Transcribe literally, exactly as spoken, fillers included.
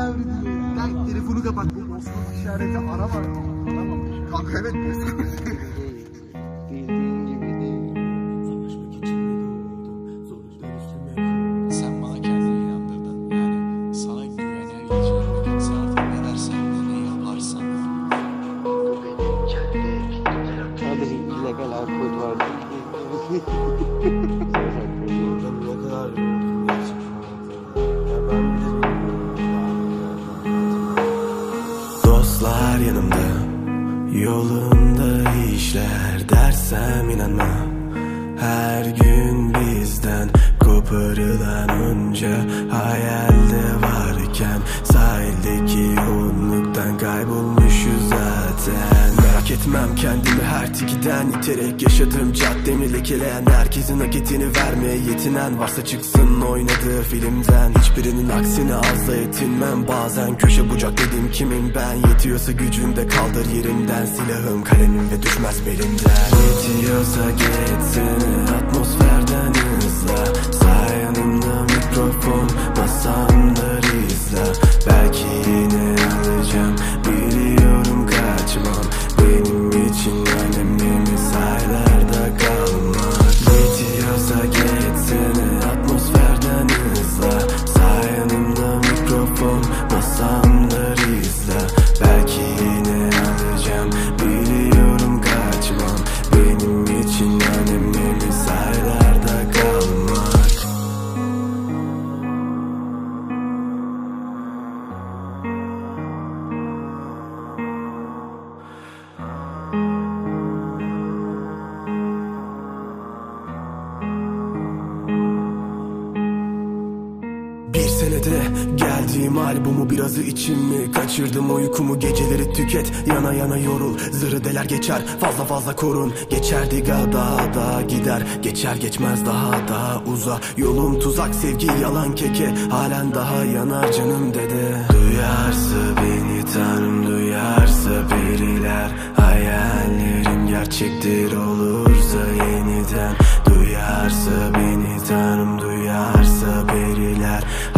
abi diyor. Lan telefonu kapat. Bu Moskova işareti arama. Aramamış. Kanka evet Moskova. Bildiğin gibi değil. Savaşmak için doğdum. Sonuçta üstüme kuruldu. Sen bana kendini inandırdın. Yani sana güvenebileceğim. Kimse artık ne dersen de ne yaparsan. Bu benim kendi Abi illegal alkol vardı. Oradan ne kadar yordum gerçekten. Ya ben bile Dostlar yanımda, yolunda işler dersem inanma. Her gün bizden koparılan onca hayalde varken sahildeki yoğunluktan kaybolmuşuz zaten. Merak etmem kendimi her tikiden iterek yaşadığım caddemi lekeleyen, herkesin aketini vermeye yetinen varsa çıksın oynadığı filmden. Hiçbirinin aksine azla yetinmem. Bazen köşe bucak dedim kimin ben, yetiyorsa gücünde kaldır yerimden. Silahım kalemim ve düşmez belimden. Yetiyorsa geçsene atmosferden hızla. Sağ yanımda mikrofon, masamda rizla. Belki yine alacağım, biliyorum kaçmam. Benim için önemli mesailarda kalmak. Yetiyorsa geçsene atmosferden hızla. Sağ yanımda mikrofon, masamda rizla. Belki yine alacağım, biliyorum kaçmam. Benim için önemli mesailarda kalmak. Bir senede geldiğim albümü birazı içimi kaçırdım uykumu, geceleri tüket yana yana yorul. Zırı deler geçer fazla fazla korun. Geçerdi daha da gider, geçer geçmez daha da uza. Yolum tuzak sevgi yalan keke, halen daha yanar canım dede. Duyarsa beni tanrım, duyarsa periler. Hayallerim gerçektir olursa yeniden. Duyarsa beni tanrım, duyarsa periler.